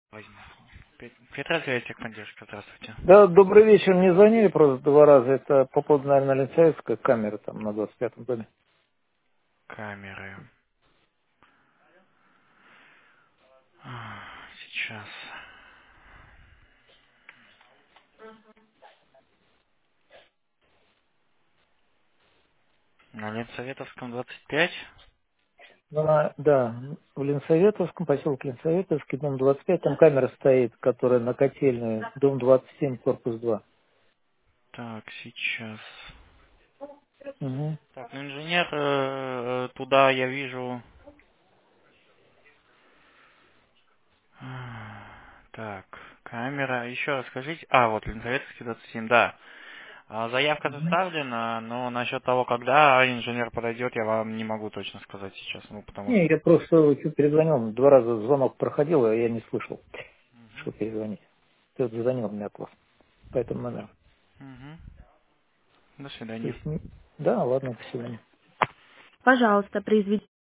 Возьму. Петра техподдержка, здравствуйте. Да, добрый вечер. Мне звонили просто два раза. Это по поводу, наверное, Ленцаевской камеры там на 25-м доме. Камеры. Сейчас. На Ленсоветовском 25. Ну, да, в Ленсоветовском, поселке Ленсоветовский, дом 25, там камера стоит, которая на котельную, дом 27, корпус 2. Так, сейчас. Угу. Так, ну инженер, туда я вижу. Так, камера. Еще раз скажите. Вот Ленсоветовский 27, да. Заявка составлена, но насчет того, когда инженер подойдет, я вам не могу точно сказать сейчас, ну потому Не, что. я просто чуть перезвонил, два раза звонок проходил, а я не слышал, что Мгм. перезвонить. Кто-то звонил мне от вас по этому номеру. Мгм. До То свидания. есть, да, ладно, до свидания. Пожалуйста, произведите.